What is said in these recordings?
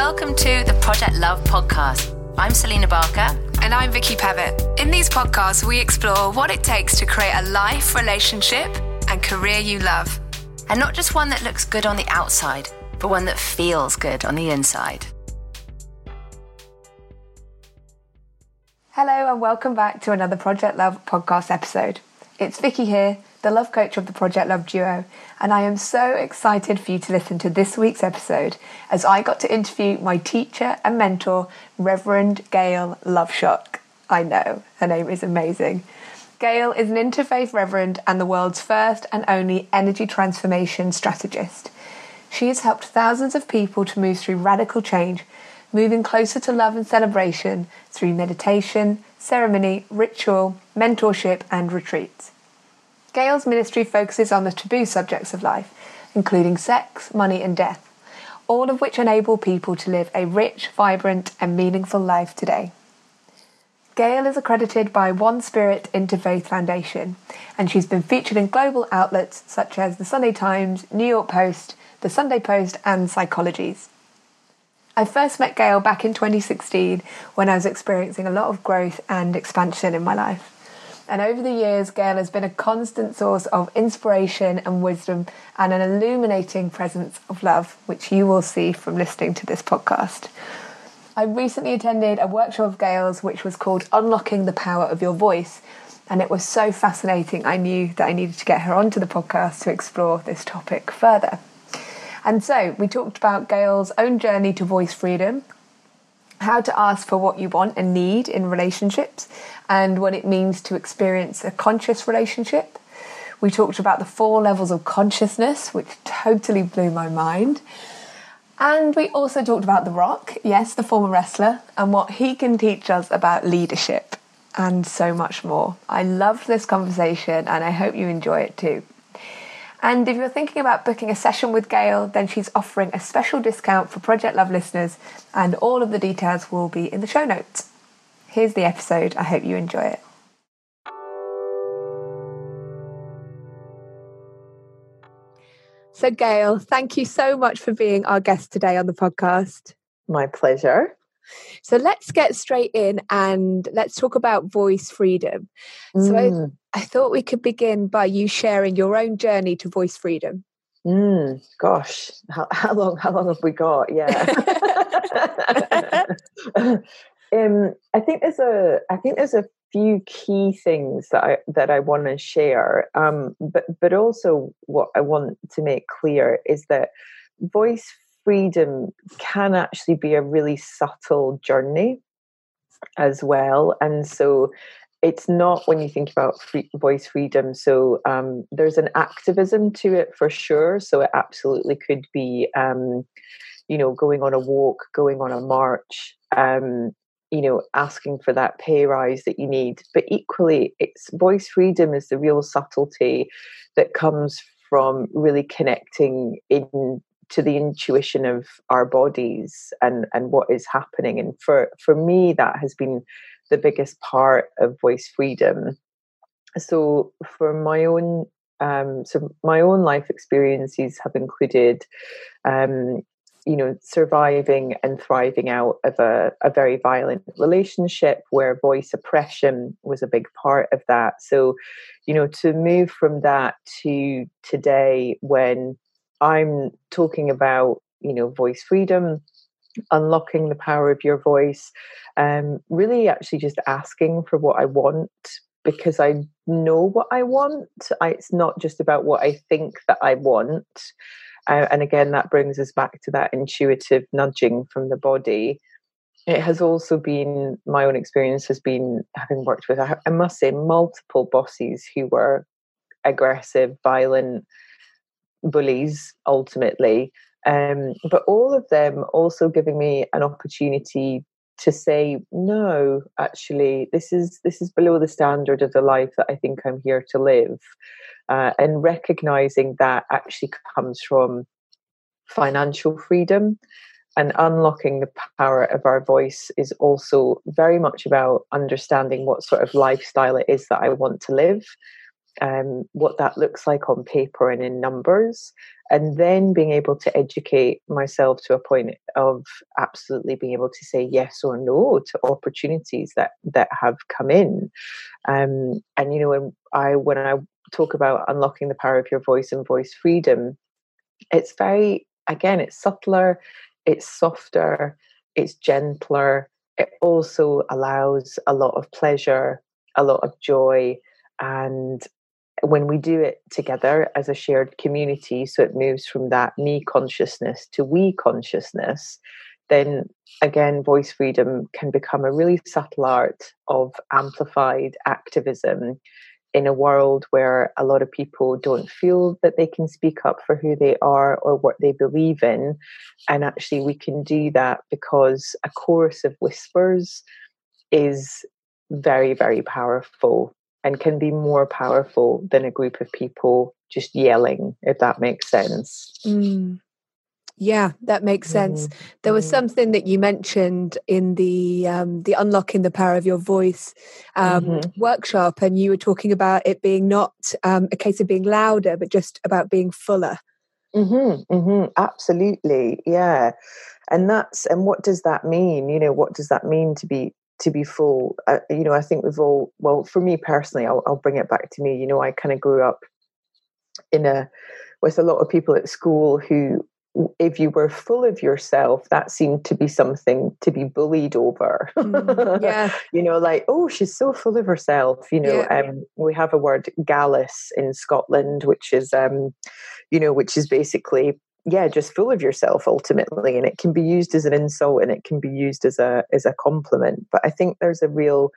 Welcome to the Project Love podcast. I'm Selena Barker. And I'm Vicky Pavitt. In these podcasts, we explore what it takes to create a life, relationship, and career you love. And not just one that looks good on the outside, but one that feels good on the inside. Hello and welcome back to another Project Love podcast episode. It's Vicky here, the love coach of the Project Love duo, and I am so excited for you to listen to this week's episode as I got to interview my teacher and mentor, Reverend Gail Loveshot. I know, her name is amazing. Gail is an interfaith reverend and the world's first and only energy transformation strategist. She has helped thousands of people to move through radical change, moving closer to love and celebration through meditation, ceremony, ritual, mentorship and retreats. Gail's ministry focuses on the taboo subjects of life, including sex, money and death, all of which enable people to live a rich, vibrant and meaningful life today. Gail is accredited by One Spirit Interfaith Foundation, and she's been featured in global outlets such as the Sunday Times, New York Post, the Sunday Post and Psychologies. I first met Gail back in 2016 when I was experiencing a lot of growth and expansion in my life. And over the years, Gail has been a constant source of inspiration and wisdom and an illuminating presence of love, which you will see from listening to this podcast. I recently attended a workshop of Gail's which was called Unlocking the Power of Your Voice, and it was so fascinating I knew that I needed to get her onto the podcast to explore this topic further. And so we talked about Gail's own journey to voice freedom, how to ask for what you want and need in relationships, and what it means to experience a conscious relationship. We talked about the 4 levels of consciousness, which totally blew my mind. And we also talked about The Rock, yes, the former wrestler, and what he can teach us about leadership, and so much more. I loved this conversation, and I hope you enjoy it too. And if you're thinking about booking a session with Gail, then she's offering a special discount for Project Love listeners, and all of the details will be in the show notes. Here's the episode. I hope you enjoy it. So Gail, thank you so much for being our guest today on the podcast. My pleasure. So let's get straight in and let's talk about voice freedom. So I thought we could begin by you sharing your own journey to voice freedom. Gosh, how long have we got? Yeah. I think there's a few key things that I want to share. But also what I want to make clear is that voice freedom can actually be a really subtle journey as well. And so it's not, when you think about voice freedom, so there's an activism to it for sure. So it absolutely could be, going on a walk, going on a march, asking for that pay rise that you need. But equally, it's voice freedom is the real subtlety that comes from really connecting in to the intuition of our bodies and what is happening. And for me, that has been the biggest part of voice freedom. So for my own life experiences have included, surviving and thriving out of a very violent relationship where voice oppression was a big part of that. So, to move from that to today when I'm talking about, voice freedom, unlocking the power of your voice, really actually just asking for what I want because I know what I want. It's not just about what I think that I want. And again, that brings us back to that intuitive nudging from the body. It has also been, my own experience has been having worked with, I must say, multiple bosses who were aggressive, violent, bullies ultimately, but all of them also giving me an opportunity to say, no, actually, this is below the standard of the life that I think I'm here to live, and recognizing that actually comes from financial freedom. And unlocking the power of our voice is also very much about understanding what sort of lifestyle it is that I want to live. what that looks like on paper and in numbers, and then being able to educate myself to a point of absolutely being able to say yes or no to opportunities that have come in. And when I talk about unlocking the power of your voice and voice freedom, it's it's subtler, it's softer, it's gentler. It also allows a lot of pleasure, a lot of joy. And when we do it together as a shared community, so it moves from that me consciousness to we consciousness, then again, voice freedom can become a really subtle art of amplified activism in a world where a lot of people don't feel that they can speak up for who they are or what they believe in. And actually we can do that because a chorus of whispers is very, very powerful, and can be more powerful than a group of people just yelling, if that makes sense. Yeah, that makes sense. There was something that you mentioned in the Unlocking the Power of Your Voice workshop, and you were talking about it being not a case of being louder, but just about being fuller. Absolutely, yeah. And what does that mean? What does that mean to be full? I think we've all, well, for me personally, I'll bring it back to me. I kind of grew up with a lot of people at school who, if you were full of yourself, that seemed to be something to be bullied over. Yeah. Like, oh, she's so full of herself. We have a word, gallus, in Scotland, which is basically, just full of yourself ultimately. And it can be used as an insult, and it can be used as a compliment. But I think there's a real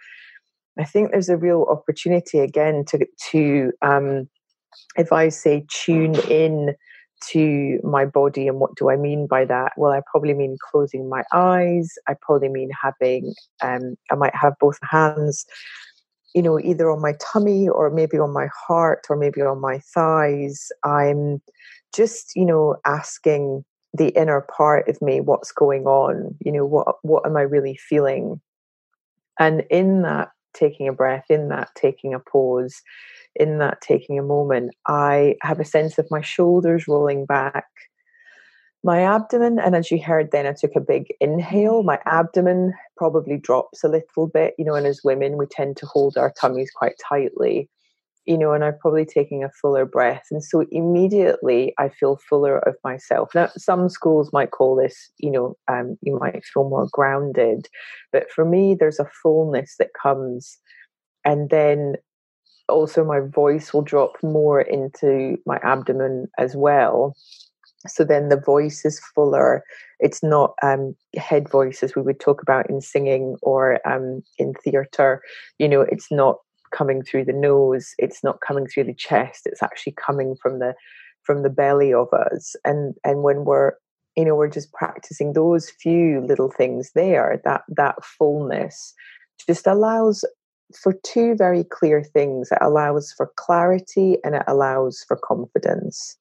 opportunity again to if I say tune in to my body. And what do I mean by that? Well, I probably mean closing my eyes. I probably mean having, I might have both hands, either on my tummy or maybe on my heart or maybe on my thighs. I'm just, asking the inner part of me what's going on, what am I really feeling? And in that, taking a breath, in that, taking a pause, in that, taking a moment, I have a sense of my shoulders rolling back, my abdomen. And as you heard then, I took a big inhale. My abdomen probably drops a little bit, and as women, we tend to hold our tummies quite tightly, and I'm probably taking a fuller breath. And so immediately I feel fuller of myself. Now, some schools might call this, you might feel more grounded. But for me, there's a fullness that comes. And then also my voice will drop more into my abdomen as well. So then the voice is fuller. It's not head voice as we would talk about in singing or in theatre. It's not coming through the nose. It's not coming through the chest. It's actually coming from the belly of us. And when we're just practicing those few little things there, that fullness just allows for two very clear things. It allows for clarity and it allows for confidence.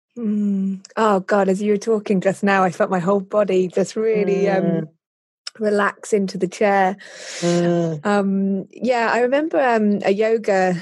Oh God, as you were talking just now, I felt my whole body just really relax into the chair. I remember a yoga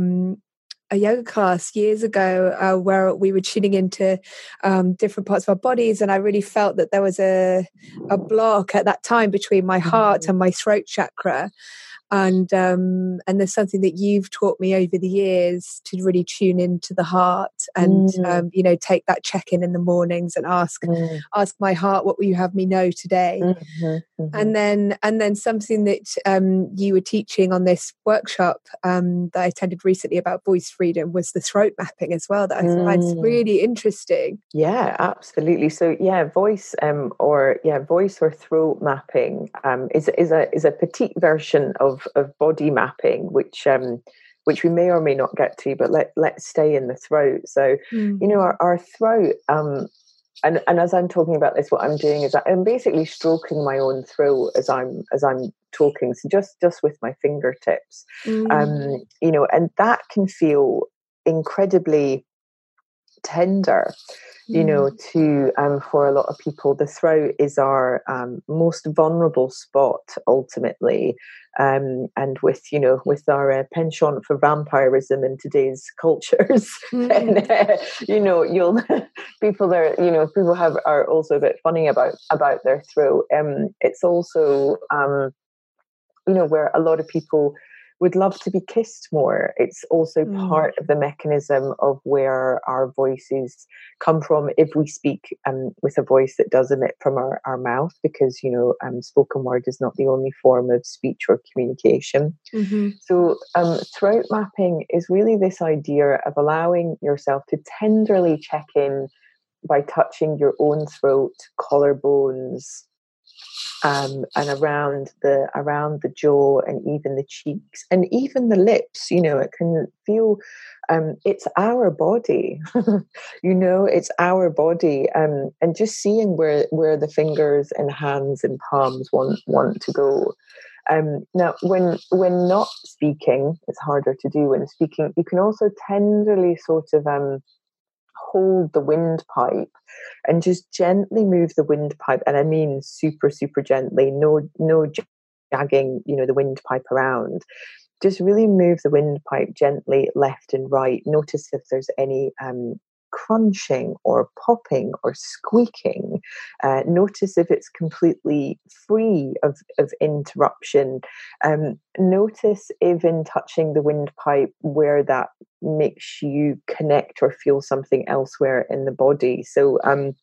class years ago where we were tuning into different parts of our bodies, and I really felt that there was a block at that time between my heart and my throat chakra. And there's something that you've taught me over the years to really tune into the heart and take that check-in in the mornings and ask my heart, what will you have me know today? And then something that you were teaching on this workshop that I attended recently about voice freedom was the throat mapping as well, that I find really interesting. Yeah, absolutely. So voice or throat mapping is a petite version of body mapping, which we may or may not get to, but let's stay in the throat. So our throat, and as I'm talking about this, what I'm doing is I'm basically stroking my own throat as I'm talking, so just with my fingertips, and that can feel incredibly tender. You know, to for a lot of people, the throat is our most vulnerable spot ultimately, and with with our penchant for vampirism in today's cultures, then you'll people are also a bit funny about their throat. It's also where a lot of people would love to be kissed more. It's also part of the mechanism of where our voices come from if we speak with a voice that does emit from our mouth, because spoken word is not the only form of speech or communication. So throat mapping is really this idea of allowing yourself to tenderly check in by touching your own throat, collarbones, and around the jaw, and even the cheeks, and even the lips. It can feel it's our body. It's our body, and just seeing where the fingers and hands and palms want to go. Now, when not speaking, it's harder to do. When speaking, you can also tenderly sort of hold the windpipe and just gently move the windpipe, and I mean super, super gently, no jagging, the windpipe around. Just really move the windpipe gently left and right. Notice if there's any crunching or popping or squeaking. Notice if it's completely free of interruption. Notice if in touching the windpipe where that makes you connect or feel something elsewhere in the body. So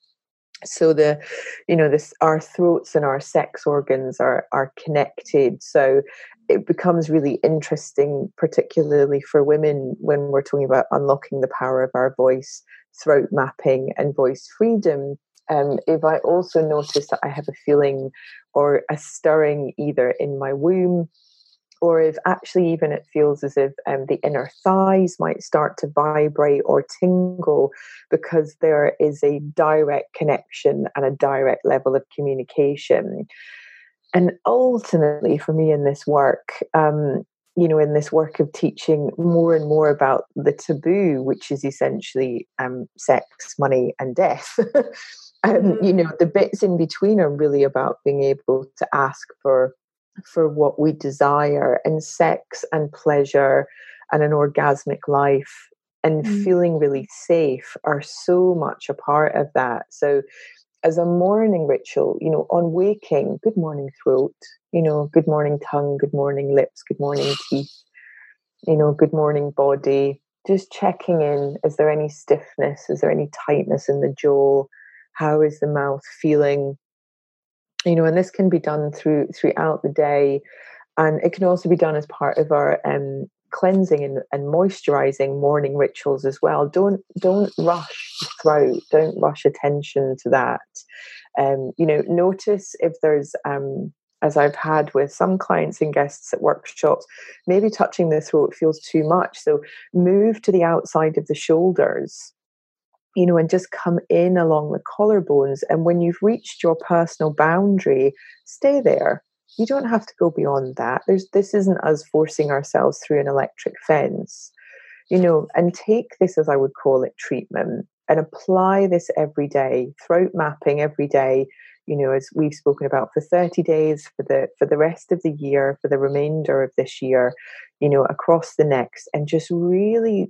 our throats and our sex organs are connected. So it becomes really interesting, particularly for women, when we're talking about unlocking the power of our voice, throat mapping, and voice freedom. If I also notice that I have a feeling or a stirring either in my womb, or if actually even it feels as if the inner thighs might start to vibrate or tingle, because there is a direct connection and a direct level of communication. And ultimately, for me in this work, in this work of teaching more and more about the taboo, which is essentially sex, money, and death, the bits in between are really about being able to ask for what we desire, and sex and pleasure and an orgasmic life and feeling really safe are so much a part of that. So as a morning ritual, on waking, good morning throat, good morning tongue, good morning lips, good morning teeth, good morning body, just checking in. Is there any stiffness? Is there any tightness in the jaw? How is the mouth feeling? And this can be done throughout the day, and it can also be done as part of our cleansing and moisturizing morning rituals as well. Don't rush the throat. Don't rush attention to that. Notice if there's, as I've had with some clients and guests at workshops, maybe touching the throat feels too much. So move to the outside of the shoulders, and just come in along the collarbones. And when you've reached your personal boundary, stay there. You don't have to go beyond that. This isn't us forcing ourselves through an electric fence, and take this, as I would call it, treatment, and apply this every day, throat mapping every day, as we've spoken about, for 30 days, for the rest of the year, for the remainder of this year, across the next, and just really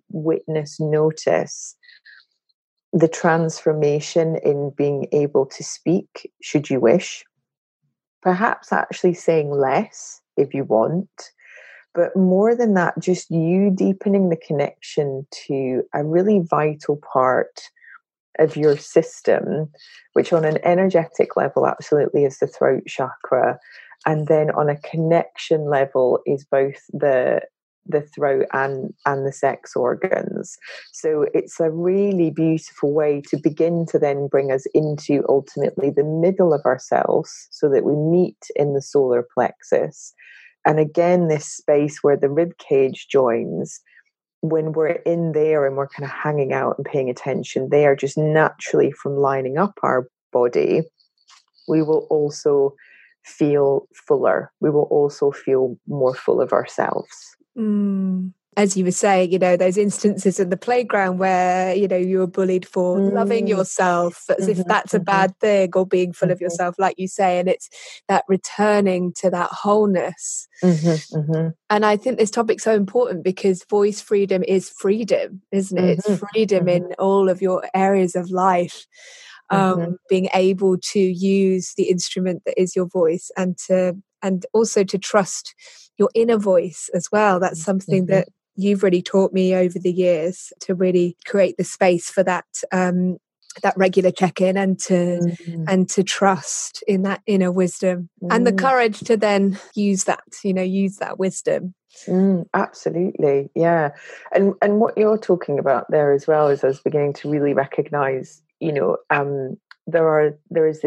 notice the transformation in being able to speak, should you wish. Perhaps actually saying less if you want. But more than that, just you deepening the connection to a really vital part of your system, which on an energetic level absolutely is the throat chakra. And then on a connection level is both the throat and the sex organs. So it's a really beautiful way to begin to then bring us into ultimately the middle of ourselves, so that we meet in the solar plexus. And again, this space where the rib cage joins, when we're in there and we're kind of hanging out and paying attention there, just naturally from lining up our body, we will also feel fuller. We will also feel more full of ourselves. as you were saying, you know, those instances in the playground where, you know, you were bullied for loving yourself as if that's a bad thing, or being full of yourself, like you say. And it's that returning to that wholeness. And I think this topic's so important because voice freedom is freedom, isn't it? It's freedom in all of your areas of life. Being able to use the instrument that is your voice, and also to trust your inner voice as well. That's something that you've really taught me over the years, to really create the space for that that regular check-in, and to trust in that inner wisdom and the courage to then use that wisdom. Absolutely, yeah. And what you're talking about there as well is I was beginning to really recognize, you know, there is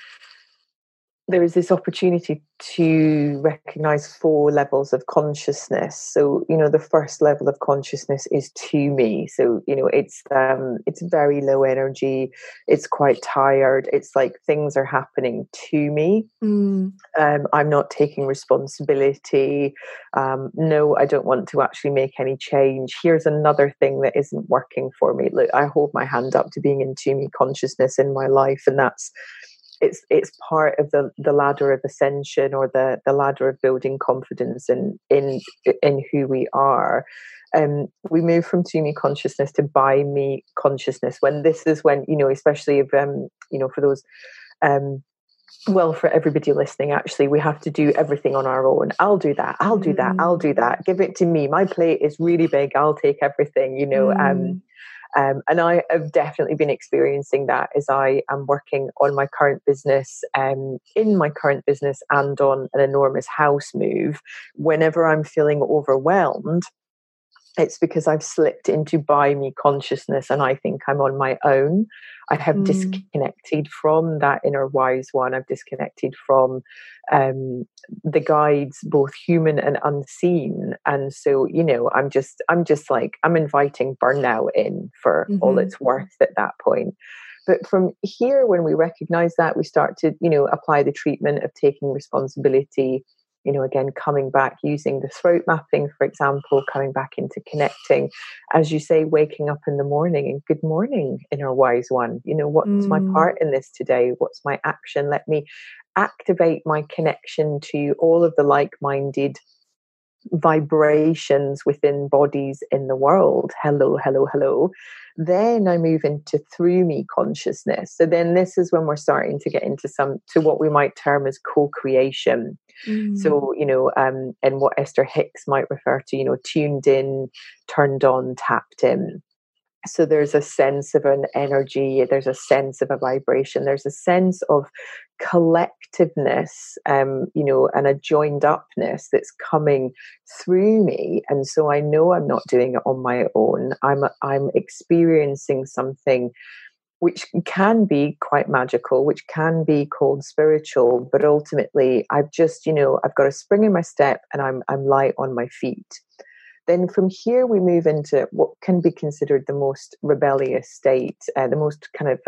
this opportunity to recognize 4 levels of consciousness. So, you know, the first level of consciousness is to me. So, you know, it's very low energy. It's quite tired. It's like things are happening to me. I'm not taking responsibility. No, I don't want to actually make any change. Here's another thing that isn't working for me. Look, I hold my hand up to being in to me consciousness in my life, and that's it's part of the ladder of ascension, or the ladder of building confidence in who we are. We move from to me consciousness to by me consciousness, when you know, especially if you know, for those well, for everybody listening, actually, we have to do everything on our own. I'll do that. I'll do that. Give it to me. My plate is really big. I'll take everything, you know. And I have definitely been experiencing that as I am working on my current business, in my current business, and on an enormous house move. Whenever I'm feeling overwhelmed, it's because I've slipped into by me consciousness, and I think I'm on my own. I have disconnected from that inner wise one. I've disconnected from the guides, both human and unseen. And so, you know, I'm just like, I'm inviting burnout in for all it's worth at that point. But from here, when we recognize that, we start to, you know, apply the treatment of taking responsibility. You know, again, coming back, using the throat mapping, for example, coming back into connecting, as you say, waking up in the morning and good morning, inner wise one. You know, what's my part in this today? What's my action? Let me activate my connection to all of the like-minded vibrations within bodies in the world. Hello, hello, hello. Then I move into through me consciousness. So then this is when we're starting to get into to what we might term as co-creation. So, you know, and what Esther Hicks might refer to, you know, tuned in, turned on, tapped in. So there's a sense of an energy, there's a sense of a vibration, there's a sense of collectiveness, you know, and a joined upness that's coming through me. And so I know I'm not doing it on my own. I'm experiencing something which can be quite magical, which can be called spiritual, but ultimately I've just, you know, I've got a spring in my step, and I'm light on my feet. Then from here, we move into what can be considered the most rebellious state, the most kind of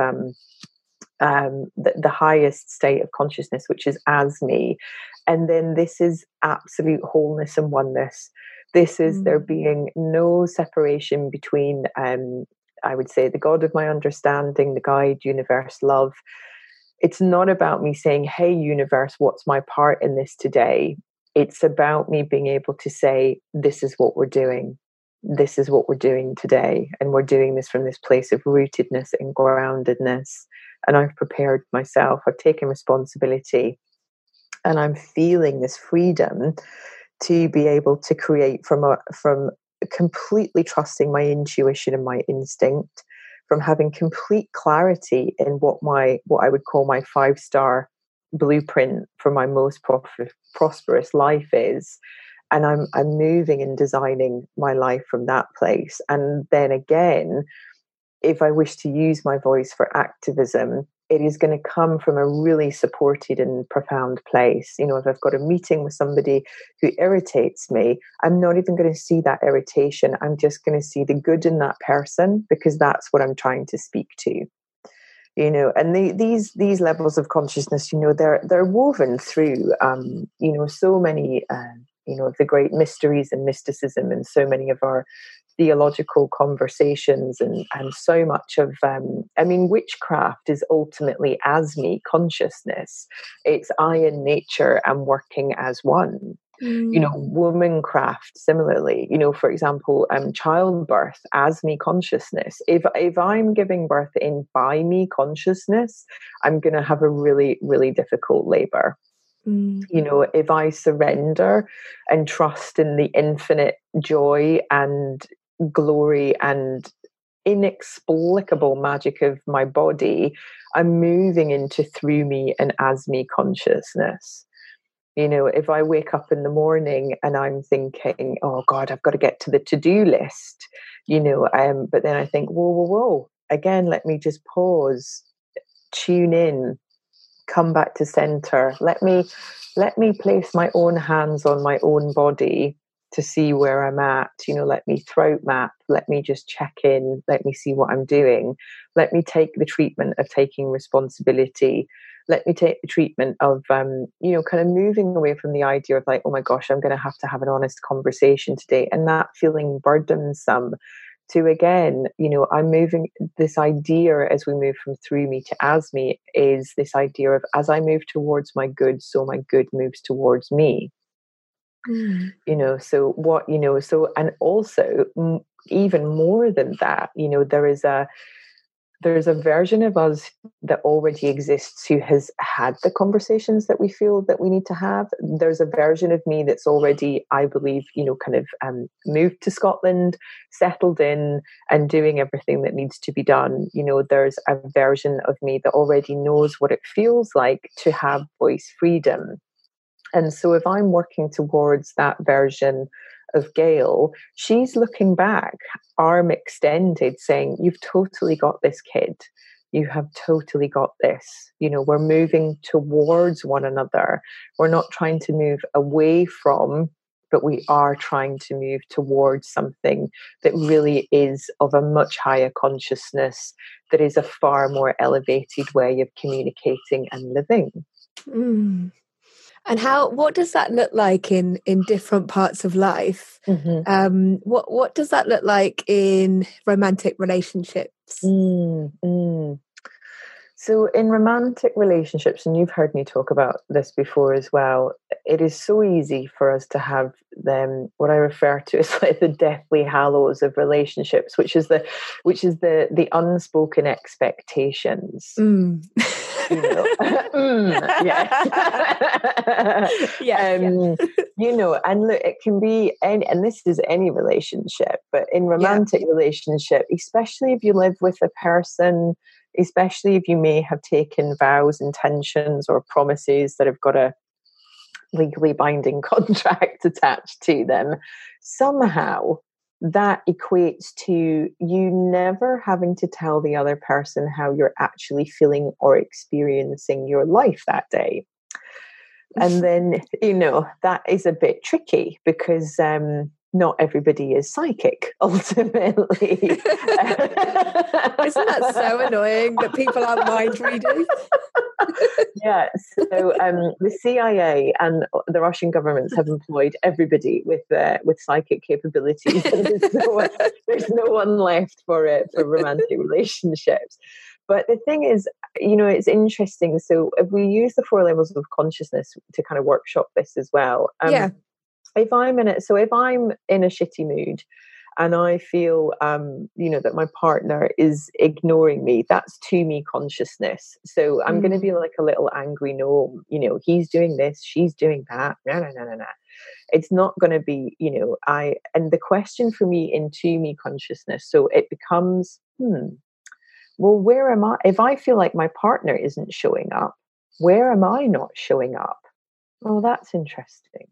the highest state of consciousness, which is as me. And then this is absolute wholeness and oneness. This is there being no separation between, I would say, the God of my understanding, the guide, universe, love. It's not about me saying, hey, universe, what's my part in this today? It's about me being able to say, this is what we're doing. This is what we're doing today. And we're doing this from this place of rootedness and groundedness. And I've prepared myself. I've taken responsibility. And I'm feeling this freedom to be able to create from completely trusting my intuition and my instinct, from having complete clarity in what I would call my 5-star blueprint for my most prosperous life is. And I'm moving and designing my life from that place. And then again, if I wish to use my voice for activism, it is going to come from a really supported and profound place. You know, if I've got a meeting with somebody who irritates me, I'm not even going to see that irritation. I'm just going to see the good in that person, because that's what I'm trying to speak to. You know, and these levels of consciousness, you know, they're woven through, you know, so many of the great mysteries and mysticism in so many of our theological conversations, and so much of witchcraft is ultimately asmi consciousness. It's I and nature and working as one. Womancraft similarly, for example, childbirth as me consciousness. If I'm giving birth in by me consciousness, I'm going to have a really, really difficult labor. If I surrender and trust in the infinite joy and glory and inexplicable magic of my body, I'm moving into through me and as me consciousness. If I wake up in the morning and I'm thinking, oh God, I've got to get to the to-do list, but then I think, whoa, again, let me just pause, tune in, come back to center. Let me place my own hands on my own body to see where I'm at. Let me throat map. Let me just check in. Let me see what I'm doing. Let me take the treatment of taking responsibility. Let me take the treatment of, kind of moving away from the idea of like, oh my gosh, I'm going to have an honest conversation today, and that feeling burdensome, to again, I'm moving this idea as we move from through me to as me, is this idea of as I move towards my good, so my good moves towards me. And also even more than that, there's a version of us that already exists who has had the conversations that we feel that we need to have. There's a version of me that's already, I believe, moved to Scotland, settled in and doing everything that needs to be done. There's a version of me that already knows what it feels like to have voice freedom. And so if I'm working towards that version of Gail, she's looking back, arm extended, saying, you've totally got this, kid. You have totally got this. We're moving towards one another. We're not trying to move away from, but we are trying to move towards something that really is of a much higher consciousness, that is a far more elevated way of communicating and living. And what does that look like in different parts of life? What does that look like in romantic relationships? So in romantic relationships, and you've heard me talk about this before as well, it is so easy for us to have them, what I refer to as like the Deathly Hallows of relationships, which is the unspoken expectations. And look, it can be and this is any relationship, but in romantic relationship, especially if you live with a person, especially if you may have taken vows, intentions, or promises that have got a legally binding contract attached to them, somehow that equates to you never having to tell the other person how you're actually feeling or experiencing your life that day. And then, that is a bit tricky because not everybody is psychic, ultimately. Isn't that so annoying that people aren't mind readers? Yeah, so the CIA and the Russian governments have employed everybody with psychic capabilities. And there's no one left for romantic relationships. But the thing is, it's interesting. So if we use the 4 levels of consciousness to kind of workshop this as well. If I'm in a shitty mood and I feel, that my partner is ignoring me, that's to me consciousness. So I'm going to be like a little angry gnome, he's doing this, she's doing that. No. It's not going to be, and the question for me in to me consciousness, so it becomes, well, where am I? If I feel like my partner isn't showing up, where am I not showing up? Oh, that's interesting.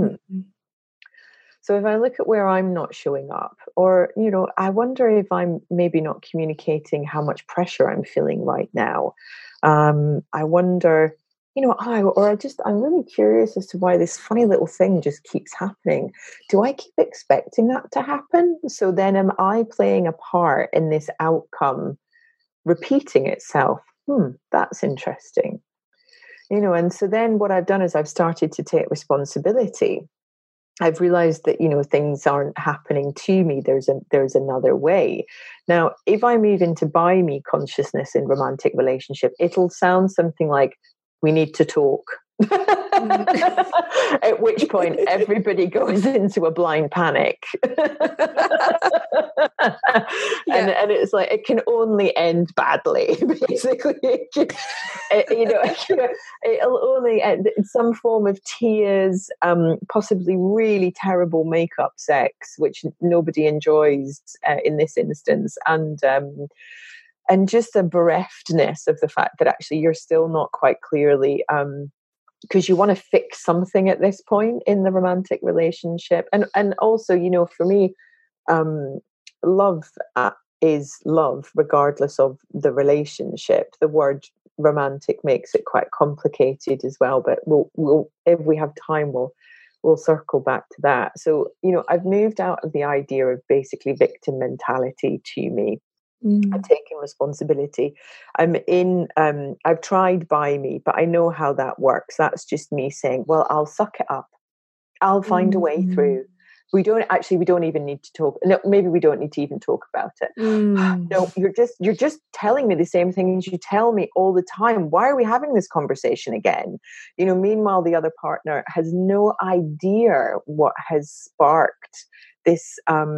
So if I look at where I'm not showing up, or, I wonder if I'm maybe not communicating how much pressure I'm feeling right now. I wonder, I'm really curious as to why this funny little thing just keeps happening. Do I keep expecting that to happen? So then am I playing a part in this outcome repeating itself? That's interesting. And so then what I've done is I've started to take responsibility. I've realized that, things aren't happening to me. There's another way. Now, if I move into by me consciousness in romantic relationship, it'll sound something like, we need to talk. At which point everybody goes into a blind panic. And it's like, it can only end badly, basically. It'll only end in some form of tears, possibly really terrible makeup sex, which nobody enjoys in this instance, and just a bereftness of the fact that actually you're still not quite clearly, because you want to fix something at this point in the romantic relationship. And also, for me, love is love regardless of the relationship. The word romantic makes it quite complicated as well, but we'll if we have time, we'll circle back to that. So, I've moved out of the idea of basically victim mentality to me. I'm taking responsibility. I've tried by me, but I know how that works. That's just me saying, well, I'll suck it up. I'll find a way through. We don't even need to talk. No, maybe we don't need to even talk about it. No, you're just telling me the same thing as you tell me all the time. Why are we having this conversation again? Meanwhile, the other partner has no idea what has sparked this,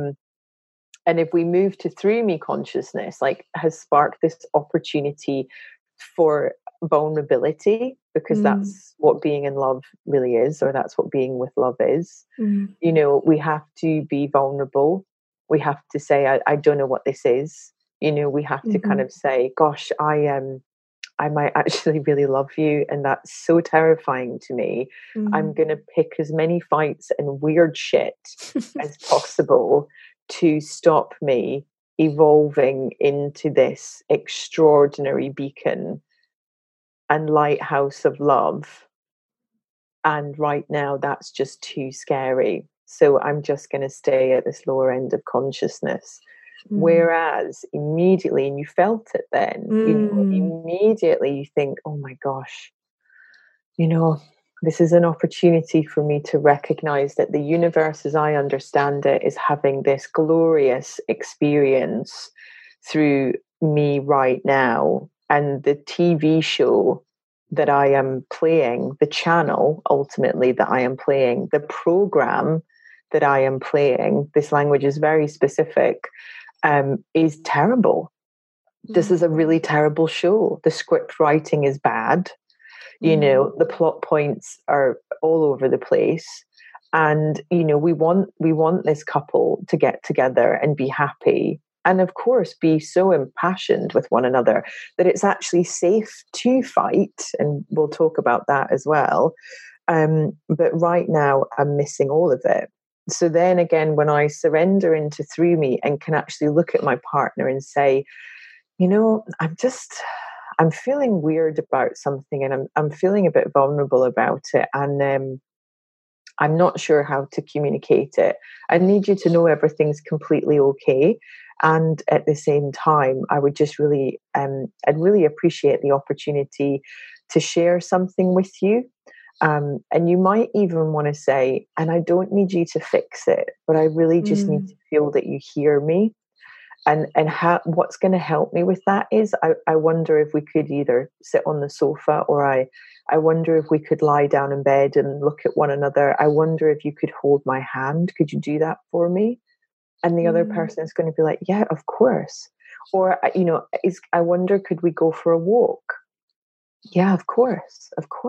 and if we move to through me consciousness, like, has sparked this opportunity for vulnerability, because that's what being in love really is, or that's what being with love is. We have to be vulnerable. We have to say, I don't know what this is. We have to kind of say, gosh, I might actually really love you, and that's so terrifying to me. I'm going to pick as many fights and weird shit as possible to stop me evolving into this extraordinary beacon and lighthouse of love. And right now, that's just too scary. So I'm just going to stay at this lower end of consciousness. Whereas immediately, and you felt it then, immediately you think, oh my gosh, this is an opportunity for me to recognize that the universe, as I understand it, is having this glorious experience through me right now. And the TV show that I am playing, the channel ultimately that I am playing, the program that I am playing, this language is very specific, is terrible. This is a really terrible show. The script writing is bad. The plot points are all over the place. And, we want this couple to get together and be happy. And of course, be so impassioned with one another that it's actually safe to fight. And we'll talk about that as well. But right now, I'm missing all of it. So then again, when I surrender into through me and can actually look at my partner and say, I'm feeling weird about something, and I'm feeling a bit vulnerable about it. And I'm not sure how to communicate it. I need you to know everything's completely okay. And at the same time, I would just really, I'd really appreciate the opportunity to share something with you. And you might even want to say, and I don't need you to fix it, but I really just need to feel that you hear me. And what's going to help me with that is I wonder if we could either sit on the sofa, or I wonder if we could lie down in bed and look at one another. I wonder if you could hold my hand. Could you do that for me? And the other person is going to be like, yeah, of course. Or, I wonder, could we go for a walk? Yeah, of course.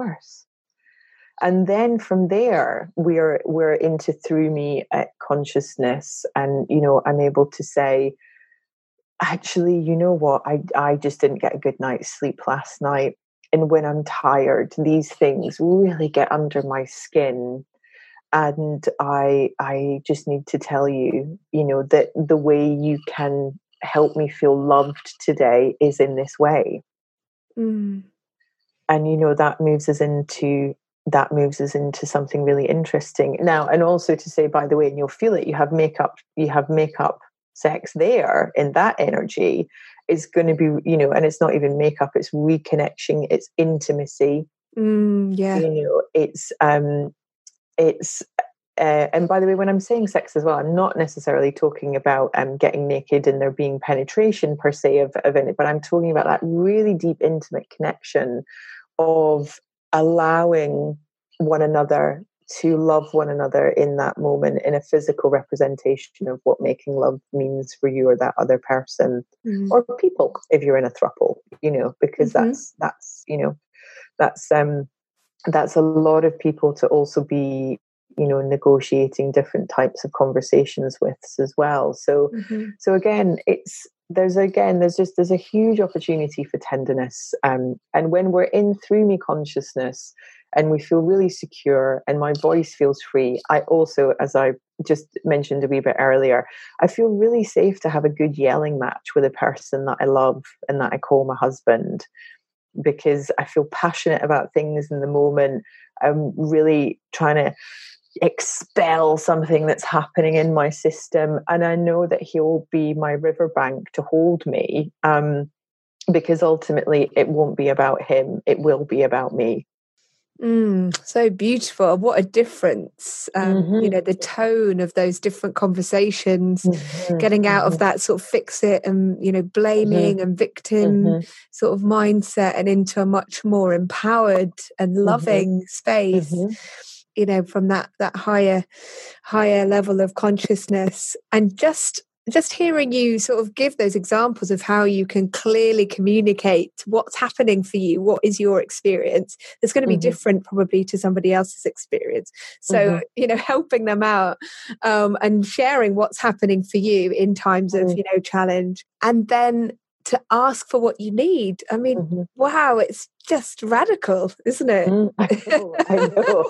And then from there, we're into through me consciousness, and, I'm able to say, actually, you know what? I just didn't get a good night's sleep last night. And when I'm tired, these things really get under my skin. And I just need to tell you, that the way you can help me feel loved today is in this way. And, that moves us into something really interesting. Now, and also to say, by the way, and you'll feel it, you have makeup sex there, in that energy is going to be, and it's not even makeup, it's reconnection, it's intimacy. It's and by the way, when I'm saying sex as well, I'm not necessarily talking about getting naked and there being penetration per se of it, but I'm talking about that really deep, intimate connection of allowing one another to love one another in that moment, in a physical representation of what making love means for you or that other person, or people, if you're in a throuple, because that's a lot of people to also be, negotiating different types of conversations with as well. So again, there's a huge opportunity for tenderness. And when we're in through me consciousness and we feel really secure and my voice feels free, I also, as I just mentioned a wee bit earlier, I feel really safe to have a good yelling match with a person that I love and that I call my husband, because I feel passionate about things in the moment. I'm really trying to expel something that's happening in my system, and I know that he'll be my riverbank to hold me, because ultimately it won't be about him, it will be about me. So beautiful. What a difference. The tone of those different conversations, getting out of that sort of fix it and, blaming and victim sort of mindset and into a much more empowered and loving space, from that higher level of consciousness. And just hearing you sort of give those examples of how you can clearly communicate what's happening for you, what is your experience, it's going to be different probably to somebody else's experience. So, helping them out and sharing what's happening for you in times of, challenge, and then to ask for what you need. I mean, wow, it's just radical, isn't it? I know.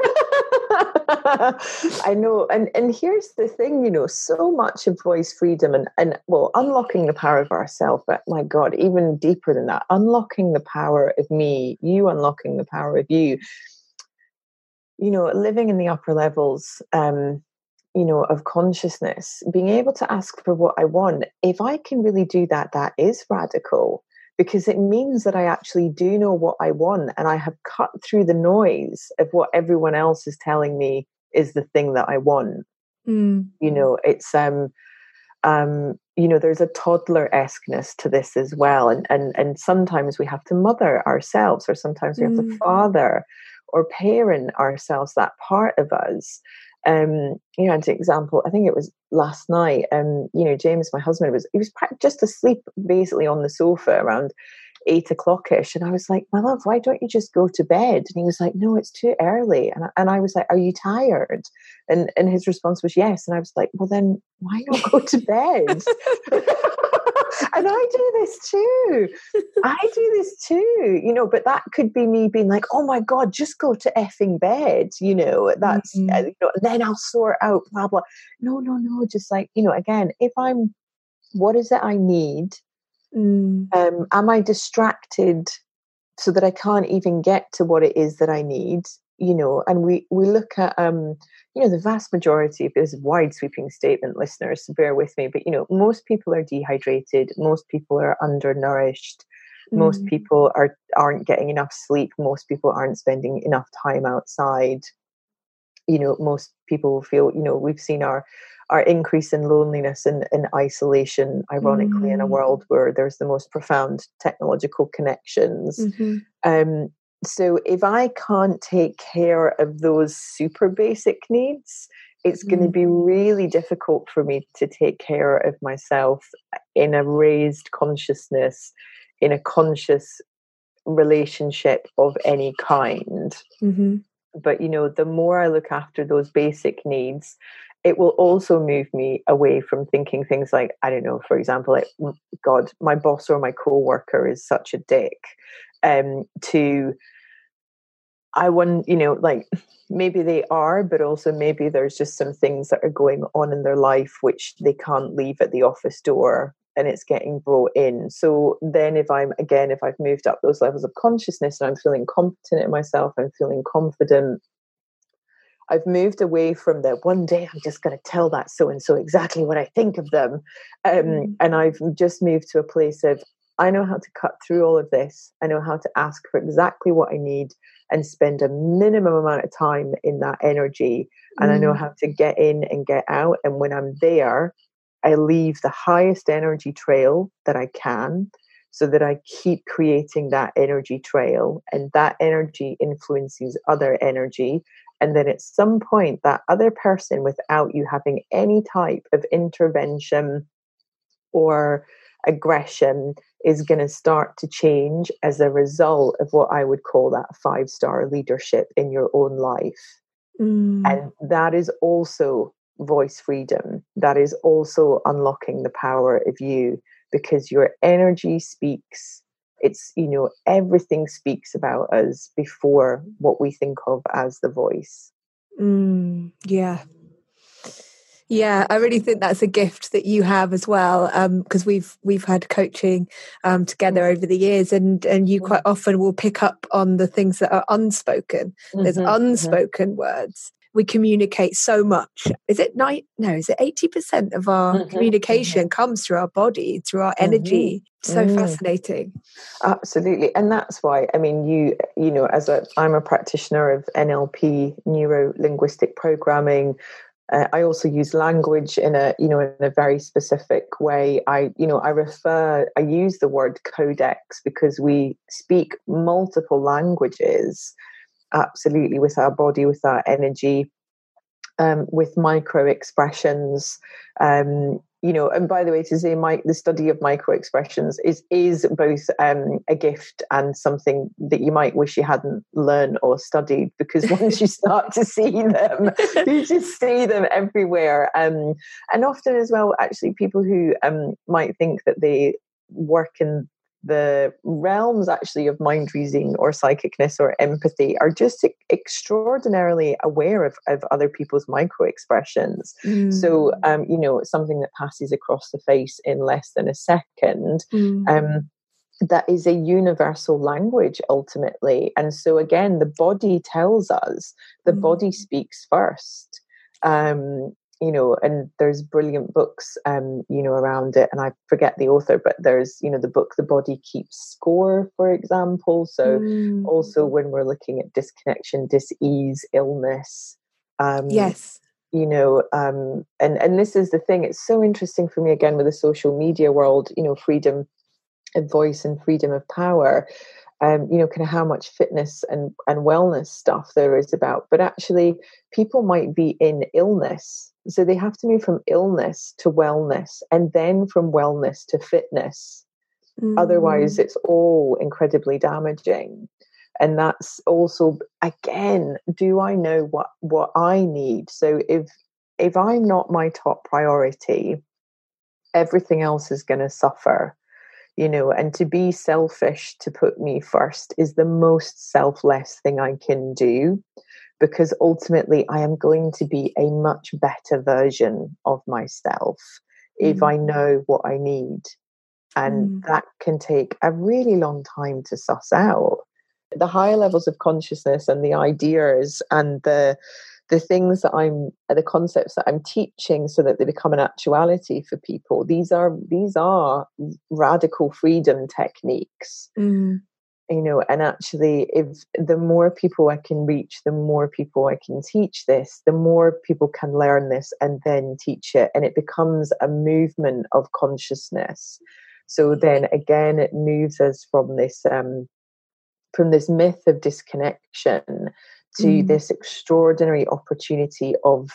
I know. And here's the thing, so much of voice freedom and unlocking the power of ourself, but my God, even deeper than that, unlocking the power of me, you unlocking the power of you, living in the upper levels, of consciousness, being able to ask for what I want. If I can really do that, that is radical, because it means that I actually do know what I want and I have cut through the noise of what everyone else is telling me is the thing that I want. It's there's a toddler-esqueness to this as well, and sometimes we have to mother ourselves, or sometimes we have to father or parent ourselves, that part of us. An example, I think it was last night, James, my husband, he was just asleep basically on the sofa around 8 o'clock-ish. And I was like, my love, why don't you just go to bed? And he was like, no, it's too early. And I was like, are you tired? And his response was yes. And I was like, well, then why not go to bed? And I do this too. But that could be me being like, oh my God, just go to effing bed. That's, then I'll sort out blah, blah. No. Just like, again, what is it I need? Am I distracted so that I can't even get to what it is that I need? And we look at, the vast majority of this wide sweeping statement, listeners, so bear with me, but, most people are dehydrated. Most people are undernourished. Most people aren't getting enough sleep. Most people aren't spending enough time outside. Most people feel, we've seen our increase in loneliness and isolation, ironically, in a world where there's the most profound technological connections. So if I can't take care of those super basic needs, it's going to be really difficult for me to take care of myself in a raised consciousness, in a conscious relationship of any kind. But, the more I look after those basic needs, it will also move me away from thinking things like, I don't know, for example, like, God, my boss or my co-worker is such a dick, to, I want, like, maybe they are, but also maybe there's just some things that are going on in their life which they can't leave at the office door, and it's getting brought in. So then if I've moved up those levels of consciousness and I'm feeling competent in myself, I'm feeling confident, I've moved away from the one day I'm just going to tell that so-and-so exactly what I think of them. And I've just moved to a place of, I know how to cut through all of this. I know how to ask for exactly what I need and spend a minimum amount of time in that energy. And I know how to get in and get out. And when I'm there, I leave the highest energy trail that I can, so that I keep creating that energy trail, and that energy influences other energy. And then at some point, that other person, without you having any type of intervention or aggression, is going to start to change as a result of what I would call that 5-star leadership in your own life. And that is also voice freedom. That is also unlocking the power of you, because your energy speaks. It's, everything speaks about us before what we think of as the voice. Yeah, I really think that's a gift that you have as well, because we've had coaching together over the years, and you quite often will pick up on the things that are unspoken. There's unspoken words. We communicate so much. Is it 80% of our communication comes through our body, through our energy? So fascinating. Absolutely. And that's why, I mean, I'm a practitioner of NLP, neuro-linguistic programming. I also use language in a very specific way. I use the word codex because we speak multiple languages, absolutely, with our body, with our energy, with micro expressions. And by the way, to say the study of micro expressions is both a gift and something that you might wish you hadn't learned or studied, because once you start to see them, you just see them everywhere. And often as well, actually, people who might think that they work in the realms actually of mind reading or psychicness or empathy are just extraordinarily aware of other people's micro expressions. So, something that passes across the face in less than a second, that is a universal language ultimately. And so again, the body tells us, the body speaks first. And there's brilliant books, around it. And I forget the author, but there's, the book, The Body Keeps Score, for example. So also when we're looking at disconnection, dis-ease, illness, yes. And this is the thing, it's so interesting for me, again, with the social media world, freedom of voice and freedom of power. Kind of how much fitness and wellness stuff there is about. But actually, people might be in illness. So they have to move from illness to wellness, and then from wellness to fitness. Otherwise, it's all incredibly damaging. And that's also, again, do I know what I need? So if I'm not my top priority, everything else is going to suffer. And to be selfish, to put me first, is the most selfless thing I can do, because ultimately I am going to be a much better version of myself if I know what I need. And that can take a really long time to suss out. The higher levels of consciousness and the ideas and the things that the concepts that I'm teaching so that they become an actuality for people, these are radical freedom techniques. And actually, if the more people I can reach, the more people I can teach this, the more people can learn this and then teach it. And it becomes a movement of consciousness. So then again, it moves us from this myth of disconnection to this extraordinary opportunity of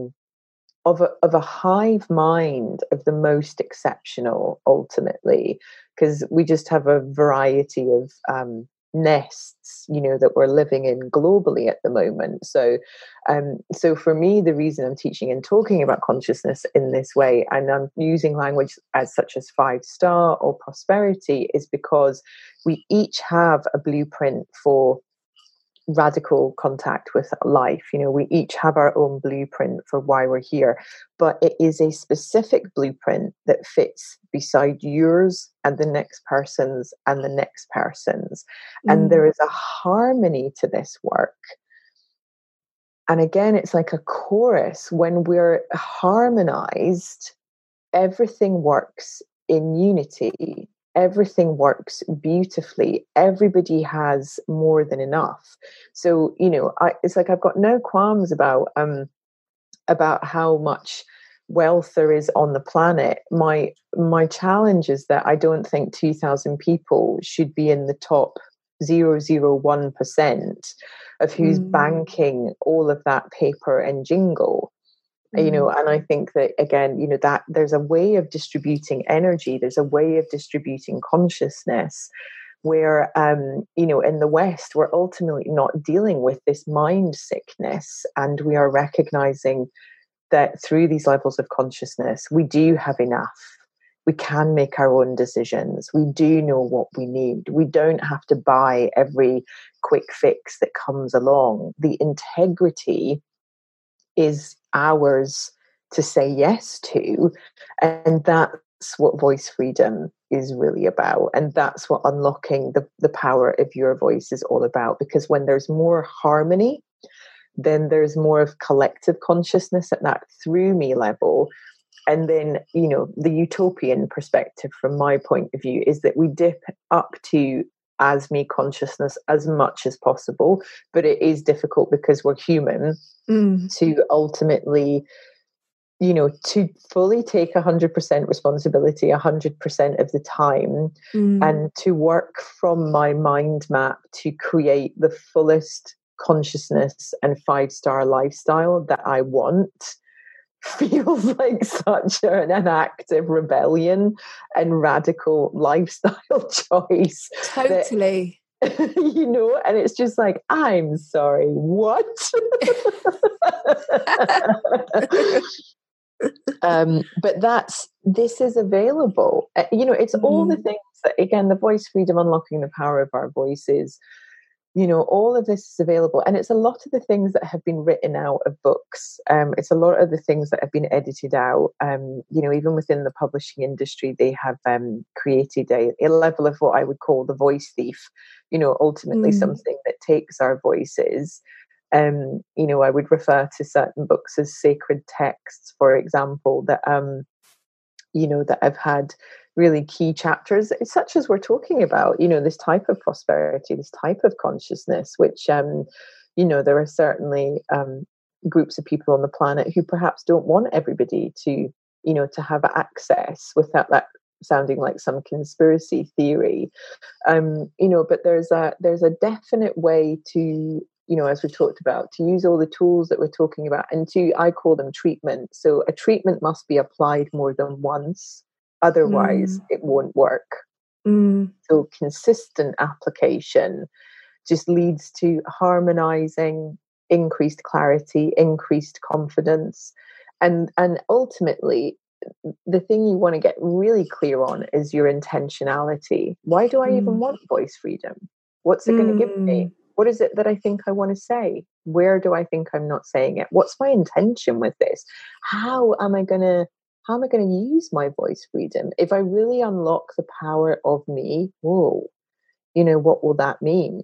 a hive mind of the most exceptional, ultimately, because we just have a variety of nests, that we're living in globally at the moment. So for me, the reason I'm teaching and talking about consciousness in this way, and I'm using language such as 5-star or prosperity, is because we each have a blueprint for radical contact with life. We each have our own blueprint for why we're here, but it is a specific blueprint that fits beside yours and the next person's and the next person's. And there is a harmony to this work. And again, it's like a chorus. When we're harmonized, everything works in unity. everything works beautifully. Everybody has more than enough. So, it's like I've got no qualms about how much wealth there is on the planet. My challenge is that I don't think 2,000 people should be in the top 0.001% of who's banking all of that paper and jingle. And I think that, again, that there's a way of distributing energy, there's a way of distributing consciousness where, in the West, we're ultimately not dealing with this mind sickness, and we are recognizing that through these levels of consciousness, we do have enough. We can make our own decisions. We do know what we need. We don't have to buy every quick fix that comes along. The integrity is ours to say yes to. And that's what voice freedom is really about. And that's what unlocking the power of your voice is all about. Because when there's more harmony, then there's more of collective consciousness at that through me level. And then, the utopian perspective from my point of view is that we dip up to as me consciousness as much as possible. But it is difficult because we're human to ultimately, to fully take 100% responsibility 100% of the time and to work from my mind map to create the fullest consciousness and 5-star lifestyle that I want feels like such an act of rebellion and radical lifestyle choice. Totally. And it's just like, I'm sorry, what? But this is available. It's all the things that, again, the voice freedom, unlocking the power of our voices. All of this is available, and it's a lot of the things that have been written out of books. It's a lot of the things that have been edited out. Even within the publishing industry, they have created a level of what I would call the voice thief. Ultimately something that takes our voices. I would refer to certain books as sacred texts, for example, that that have had really key chapters, such as we're talking about, this type of prosperity, this type of consciousness, which, there are certainly groups of people on the planet who perhaps don't want everybody to, to have access, without that sounding like some conspiracy theory. But there's a definite way to, as we talked about, to use all the tools that we're talking about, and I call them treatment. So a treatment must be applied more than once. Otherwise, it won't work. So consistent application just leads to harmonizing, increased clarity, increased confidence. And ultimately, the thing you want to get really clear on is your intentionality. Why do I even want voice freedom? What's it going to give me? What is it that I think I want to say? Where do I think I'm not saying it? What's my intention with this? How am I going to use my voice freedom? If I really unlock the power of me, what will that mean?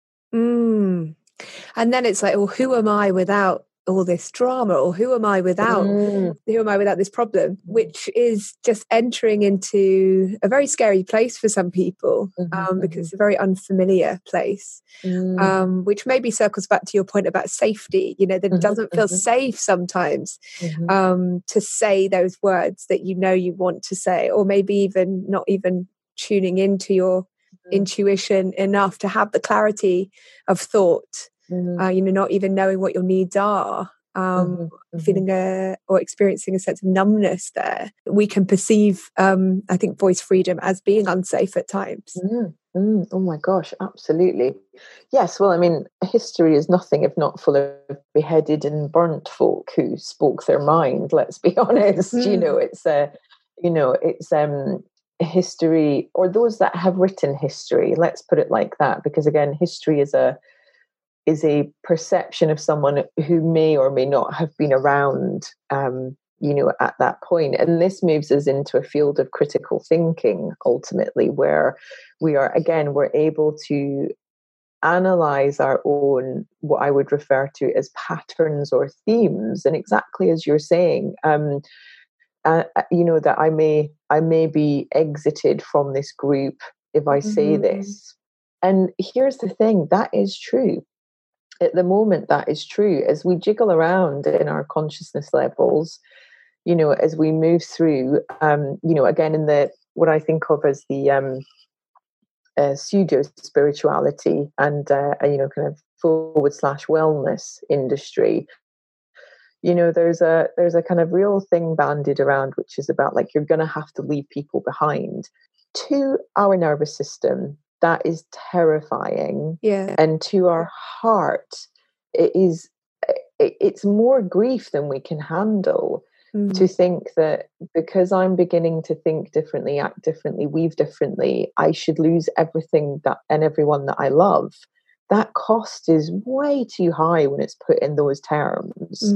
And then it's like, well, who am I without all this drama, or who am I without this problem, which is just entering into a very scary place for some people, because it's a very unfamiliar place, which maybe circles back to your point about safety. That it doesn't feel safe sometimes to say those words that you want to say, or maybe even not even tuning into your intuition enough to have the clarity of thought. Not even knowing what your needs are, feeling or experiencing a sense of numbness there. We can perceive, I think, voice freedom as being unsafe at times. Oh my gosh, absolutely. Yes, well, I mean, history is nothing if not full of beheaded and burnt folk who spoke their mind, let's be honest. It's history, or those that have written history, let's put it like that, because again, history is a perception of someone who may or may not have been around, at that point. And this moves us into a field of critical thinking, ultimately, where we're able to analyze our own, what I would refer to as patterns or themes. And exactly as you're saying, that I may be exited from this group if I say this. And here's the thing, that is true. At the moment, that is true. As we jiggle around in our consciousness levels, as we move through, again, in the what I think of as the pseudo spirituality and kind of / wellness industry, there's a kind of real thing bandied around, which is about like you're going to have to leave people behind. To our nervous system, that is terrifying. Yeah. And to our heart, it's more grief than we can handle. To think that because I'm beginning to think differently, act differently, weave differently, I should lose everything and everyone that I love. That cost is way too high when it's put in those terms.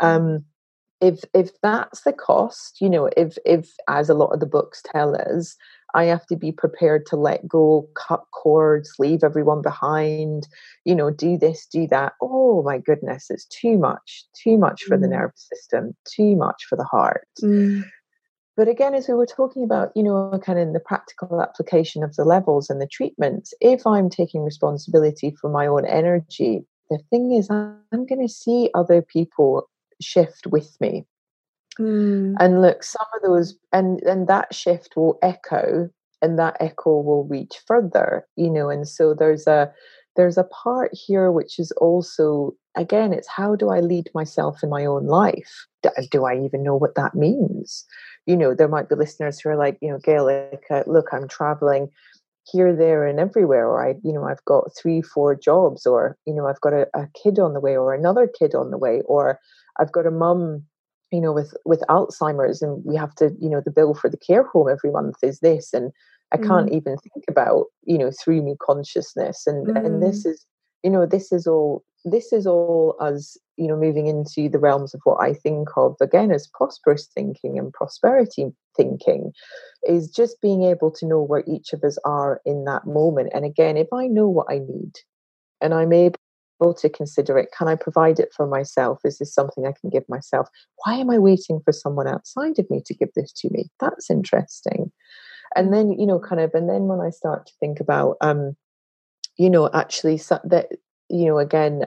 If that's the cost, if as a lot of the books tell us, I have to be prepared to let go, cut cords, leave everyone behind, do this, do that. Oh my goodness, it's too much for the nervous system, too much for the heart. But again, as we were talking about, kind of in the practical application of the levels and the treatments, if I'm taking responsibility for my own energy, the thing is, I'm going to see other people shift with me. And look, some of those, and that shift will echo, and that echo will reach further, and so there's a part here which is also, again, it's how do I lead myself in my own life? Do I even know what that means? There might be listeners who are like, Gail, look, I'm traveling here, there, and everywhere, or I've got 3-4 jobs, or I've got a kid on the way, or another kid on the way, or I've got a mum with Alzheimer's, and we have to, the bill for the care home every month is this, and I can't even think about, through me consciousness, and this is, this is all us, moving into the realms of what I think of again as prosperous thinking and prosperity thinking, is just being able to know where each of us are in that moment. And again, if I know what I need, and I'm able to consider it, can I provide it for myself? Is this something I can give myself? Why am I waiting for someone outside of me to give this to me? That's interesting. And then, and then when I start to think about, actually that, again,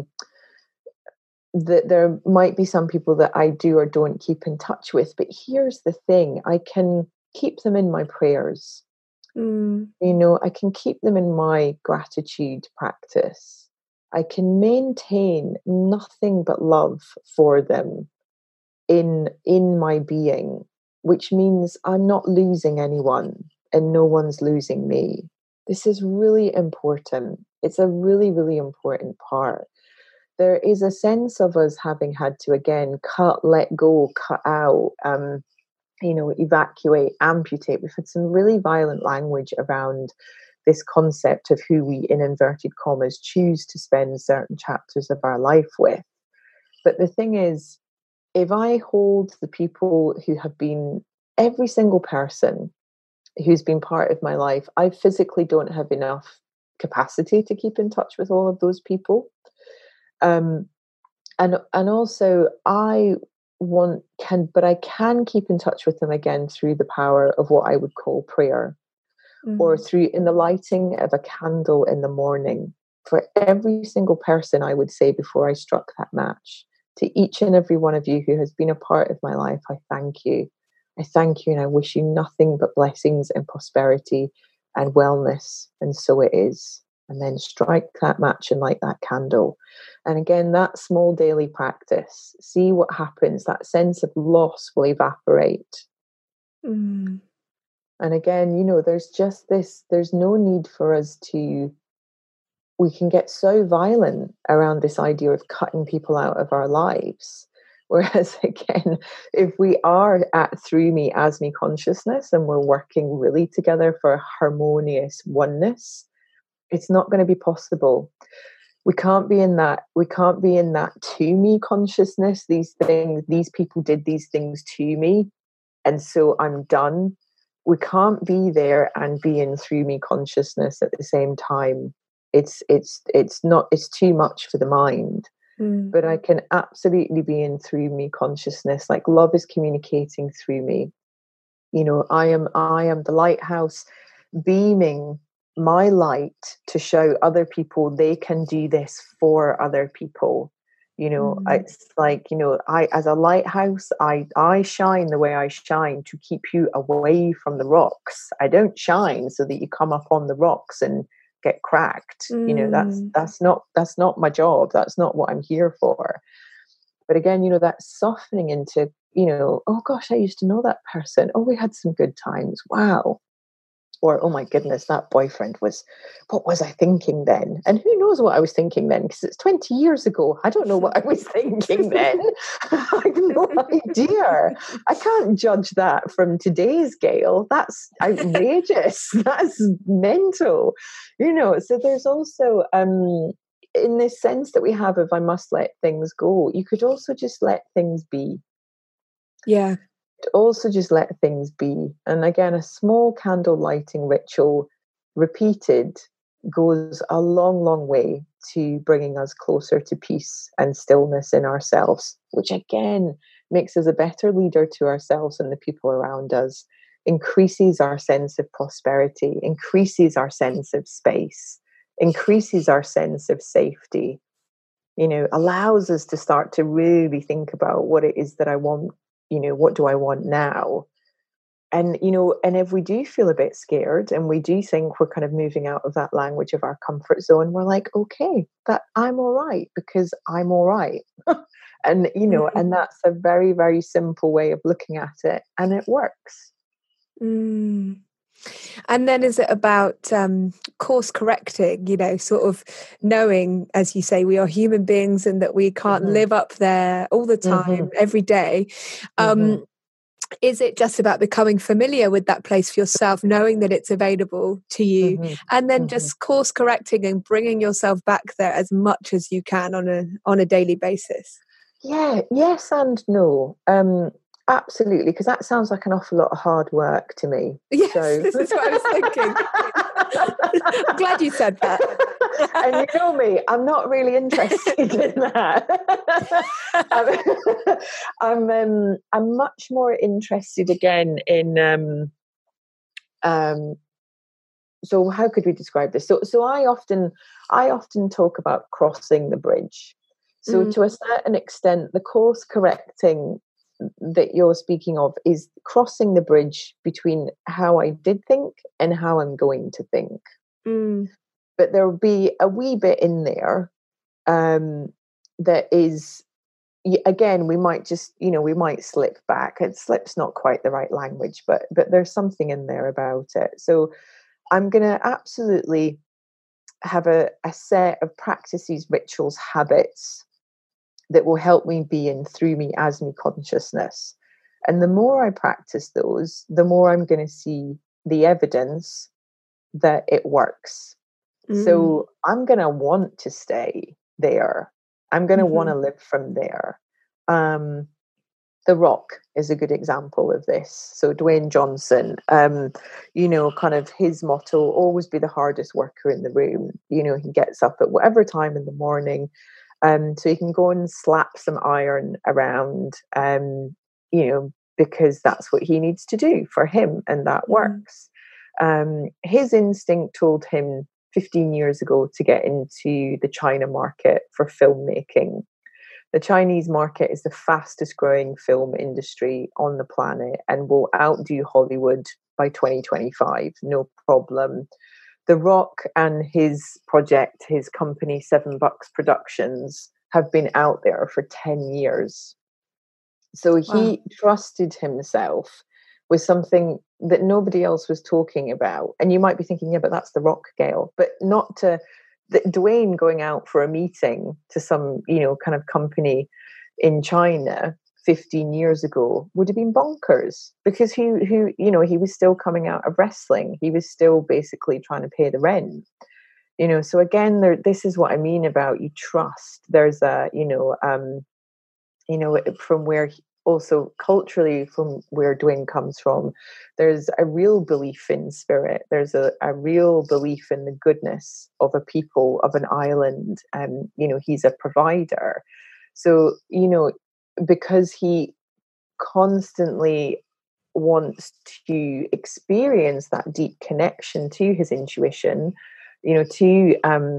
that there might be some people that I do or don't keep in touch with, but here's the thing, I can keep them in my prayers. I can keep them in my gratitude practice. I can maintain nothing but love for them in my being, which means I'm not losing anyone and no one's losing me. This is really important. It's a really, really important part. There is a sense of us having had to, again, cut, let go, cut out, evacuate, amputate. We've had some really violent language around this concept of who we, in inverted commas, choose to spend certain chapters of our life with. But the thing is, if I hold the people who have been, every single person who's been part of my life, I physically don't have enough capacity to keep in touch with all of those people. And also but I can keep in touch with them again through the power of what I would call prayer. Or through in the lighting of a candle in the morning. For every single person, I would say before I struck that match, to each and every one of you who has been a part of my life, I thank you. I thank you, and I wish you nothing but blessings and prosperity and wellness, and so it is. And then strike that match and light that candle. And again, that small daily practice, see what happens. That sense of loss will evaporate. And again, there's just this, there's no need for us we can get so violent around this idea of cutting people out of our lives. Whereas again, if we are at through me, as me consciousness, and we're working really together for harmonious oneness, it's not going to be possible. We can't be in that to me consciousness. These people did these things to me, and so I'm done. We can't be there and be in through me consciousness at the same time. It's too much for the mind. But I can absolutely be in through me consciousness. Like love is communicating through me. I am the lighthouse, beaming my light to show other people they can do this for other people. It's like, I, as a lighthouse, I shine the way I shine to keep you away from the rocks. I don't shine so that you come up on the rocks and get cracked. That's not my job. That's not what I'm here for. But again, that softening into, oh gosh, I used to know that person. Oh, we had some good times. Wow. Or, oh my goodness, that boyfriend what was I thinking then? And who knows what I was thinking then? Because it's 20 years ago. I don't know what I was thinking then. I have no idea. I can't judge that from today's Gail. That's outrageous. That's mental. So there's also, in this sense that we have of I must let things go, you could also just let things be. Yeah. Also just let things be. And again, a small candle lighting ritual repeated goes a long, long way to bringing us closer to peace and stillness in ourselves, which again makes us a better leader to ourselves and the people around us, increases our sense of prosperity, increases our sense of space, increases our sense of safety, allows us to start to really think about what it is that I want. What do I want now? And, and if we do feel a bit scared and we do think we're kind of moving out of that language of our comfort zone, we're like, okay, that I'm all right because I'm all right. And, and that's a very, very simple way of looking at it. And it works. Mm. And then is it about course correcting, sort of knowing, as you say, we are human beings and that we can't live up there all the time, every day. Is it just about becoming familiar with that place for yourself, knowing that it's available to you, and then just course correcting and bringing yourself back there as much as you can on a daily basis? Yeah, yes and no. Absolutely, because that sounds like an awful lot of hard work to me. Yes, this is what I was thinking. I'm glad you said that. And you know me, I'm not really interested in that. I'm much more interested again in so how could we describe this? So I often talk about crossing the bridge. So to a certain extent, the course correcting that you're speaking of is crossing the bridge between how I did think and how I'm going to think. But there will be a wee bit in there that is, again, we might just, we might slip back. And slip's not quite the right language, but there's something in there about it. So I'm going to absolutely have a set of practices, rituals, habits that will help me be in through me as me consciousness. And the more I practice those, the more I'm going to see the evidence that it works. So I'm going to want to stay there. I'm going to want to live from there. The Rock is a good example of this. So Dwayne Johnson, kind of his motto, always be the hardest worker in the room. He gets up at whatever time in the morning, so he can go and slap some iron around, because that's what he needs to do for him, and that works. His instinct told him 15 years ago to get into the China market for filmmaking. The Chinese market is the fastest growing film industry on the planet and will outdo Hollywood by 2025, no problem. The Rock and his project, his company, Seven Bucks Productions, have been out there for 10 years. So he trusted himself with something that nobody else was talking about. And you might be thinking, yeah, but that's The Rock, Gail. But not to Dwayne going out for a meeting to some, kind of company in China 15 years ago would have been bonkers, because he was still coming out of wrestling. He was still basically trying to pay the rent. So again, this is what I mean about you trust. There's a, from where also culturally, from where Dwayne comes from, there's a real belief in spirit. There's a real belief in the goodness of a people, of an island. And, he's a provider. So, because he constantly wants to experience that deep connection to his intuition, to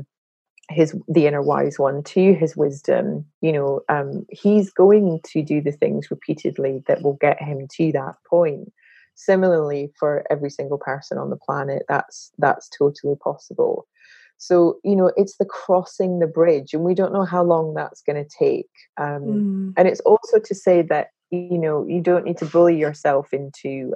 the inner wise one, to his wisdom, he's going to do the things repeatedly that will get him to that point. Similarly, for every single person on the planet, that's totally possible. So, it's the crossing the bridge, and we don't know how long that's going to take. And it's also to say that, you don't need to bully yourself into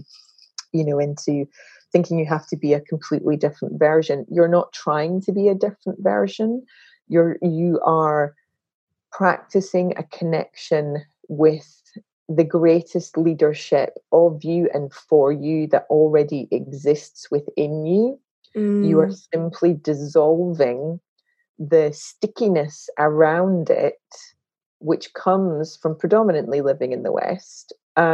thinking you have to be a completely different version. You're not trying to be a different version. You are practicing a connection with the greatest leadership of you and for you that already exists within you. You are simply dissolving the stickiness around it, which comes from predominantly living in the West,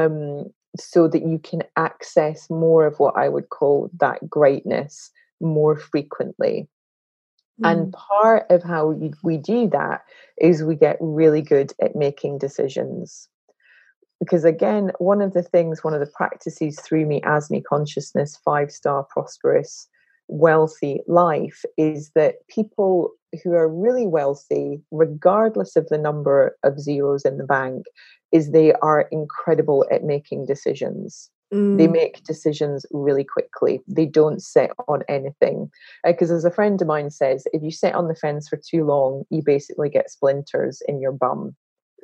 so that you can access more of what I would call that greatness more frequently. And part of how we do that is we get really good at making decisions. Because again, one of the practices through Me As Me Consciousness 5-star prosperous wealthy life is that people who are really wealthy, regardless of the number of zeros in the bank, is they are incredible at making decisions. They make decisions really quickly. They don't sit on anything. Because as a friend of mine says, if you sit on the fence for too long, you basically get splinters in your bum.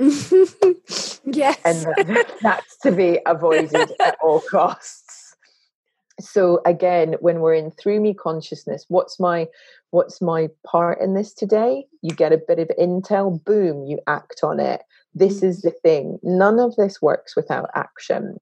Yes. And that's to be avoided at all costs. So again, when we're in through me consciousness, what's my part in this today? You get a bit of intel, boom, you act on it. This is the thing. None of this works without action.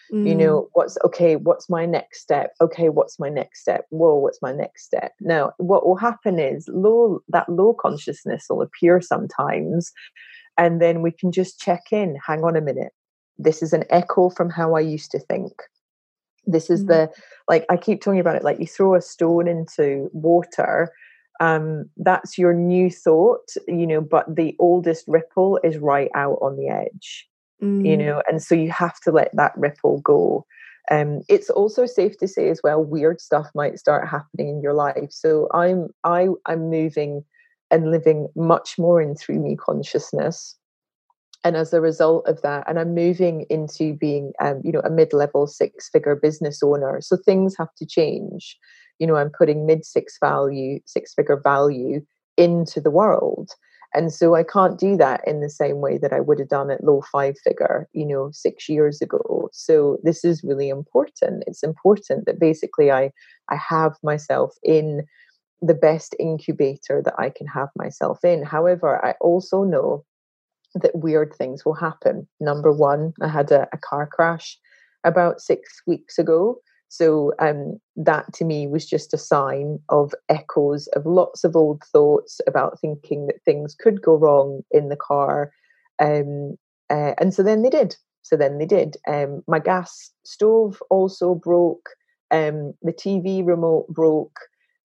What's my next step? Okay, what's my next step? Whoa, what's my next step? Now, what will happen is that low consciousness will appear sometimes, and then we can just check in. Hang on a minute. This is an echo from how I used to think. This is I keep talking about it, like you throw a stone into water, that's your new thought, but the oldest ripple is right out on the edge, and so you have to let that ripple go. It's also safe to say as well, weird stuff might start happening in your life. So I'm moving and living much more in through me consciousness. And as a result of that, and I'm moving into being, a mid-level 6-figure business owner. So things have to change. I'm putting six-figure value into the world. And so I can't do that in the same way that I would have done at low 5-figure, 6 years ago. So this is really important. It's important that basically I have myself in the best incubator that I can have myself in. However, I also know that weird things will happen. Number one, I had a car crash about 6 weeks ago. So that to me was just a sign of echoes of lots of old thoughts about thinking that things could go wrong in the car. And so then they did. My gas stove also broke. The TV remote broke.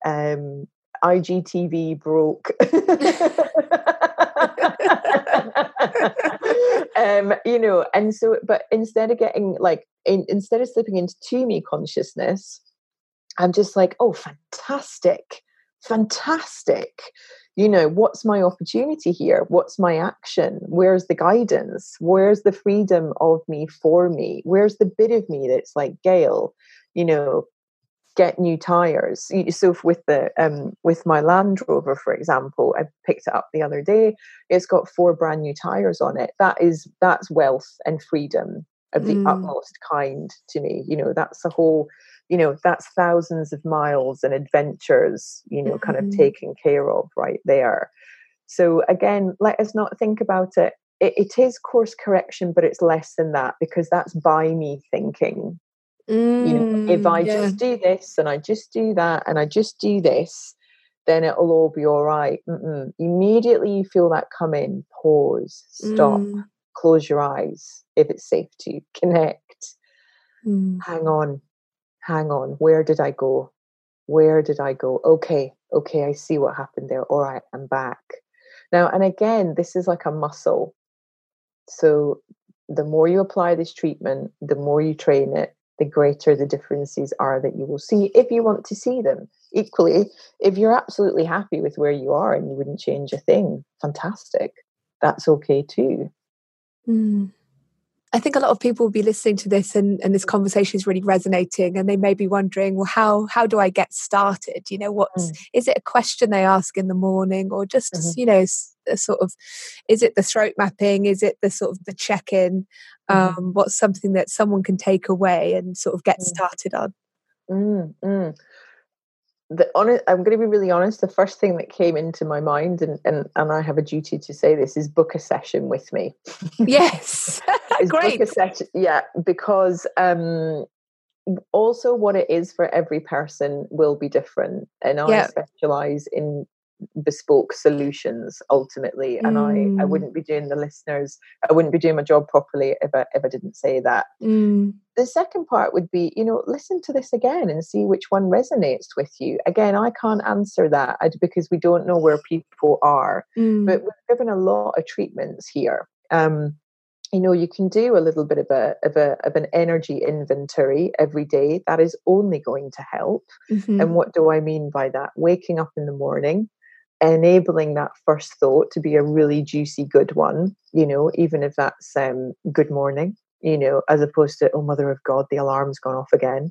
IGTV broke. And so, but instead of getting instead of slipping into me consciousness, I'm just like, oh, fantastic. What's my opportunity here? What's my action? Where's the guidance? Where's the freedom of me for me? Where's the bit of me that's like, Gail, get new tires. So with my Land Rover, for example, I picked it up the other day. It's got 4 brand new tires on it. That's wealth and freedom of the utmost kind to me. That's a whole, that's thousands of miles and adventures, kind of taken care of right there. So again, let us not think about it. It is course correction, but it's less than that, because that's by me thinking. If I just do this and I just do that and I just do this, then it'll all be all right. Immediately you feel that come in, pause, stop, close your eyes if it's safe to, connect. Hang on. Where did I go? Okay, I see what happened there. All right, I'm back. Now, and again, this is like a muscle. So the more you apply this treatment, the more you train it, the greater the differences are that you will see, if you want to see them. Equally, if you're absolutely happy with where you are and you wouldn't change a thing, fantastic. That's okay too. I think a lot of people will be listening to this and this conversation is really resonating, and they may be wondering, well, how do I get started? You know, is it a question they ask in the morning, or just, you know, a sort of, is it the throat mapping? Is it the sort of the check-in? What's something that someone can take away and sort of get started on? I'm going to be really honest. The first thing that came into my mind, and I have a duty to say this, is book a session with me. Yes, great. Book a session, yeah, because also what it is for every person will be different, and I specialize in bespoke solutions ultimately, and I wouldn't be doing I wouldn't be doing my job properly if I didn't say that. The second part would be, you know, listen to this again and see which one resonates with you. Again, I can't answer that because we don't know where people are, but we're given a lot of treatments here. You know, you can do a little bit of an energy inventory every day. That is only going to help. And what do I mean by that? Waking up in the morning, enabling that first thought to be a really juicy, good one, you know, even if that's good morning, you know, as opposed to, oh, Mother of God, the alarm's gone off again.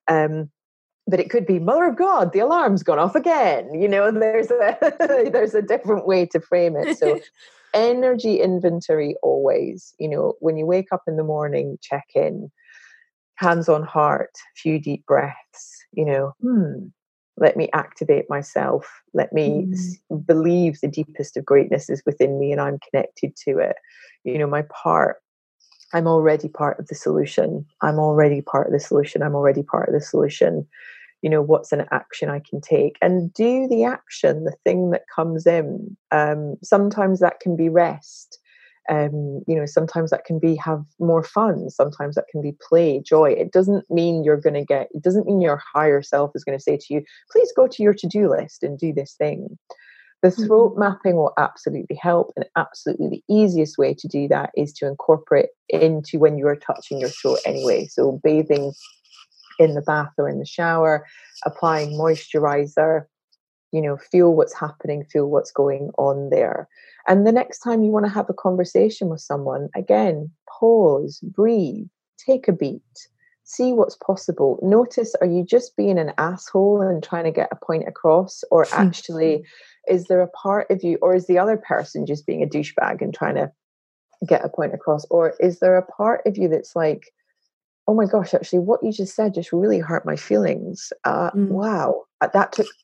But it could be, Mother of God, the alarm's gone off again. You know, there's a different way to frame it. So energy inventory always, you know, when you wake up in the morning, check in, hands on heart, few deep breaths, you know, let me activate myself. Let me believe the deepest of greatness is within me and I'm connected to it. You know, I'm already part of the solution. I'm already part of the solution. I'm already part of the solution. You know, what's an action I can take? And do the action, the thing that comes in. Sometimes that can be rest. You know, sometimes that can be have more fun. Sometimes that can be play, joy. It doesn't mean it doesn't mean your higher self is going to say to you, please go to your to-do list and do this thing. The throat mapping will absolutely help. And absolutely the easiest way to do that is to incorporate into when you are touching your throat anyway. So bathing in the bath or in the shower, applying moisturizer, you know, feel what's happening, feel what's going on there. And the next time you want to have a conversation with someone, again, pause, breathe, take a beat, see what's possible. Notice, are you just being an asshole and trying to get a point across? Or actually, is there a part of you, or is the other person just being a douchebag and trying to get a point across? Or is there a part of you that's like, oh my gosh, actually, what you just said just really hurt my feelings. Wow, that took,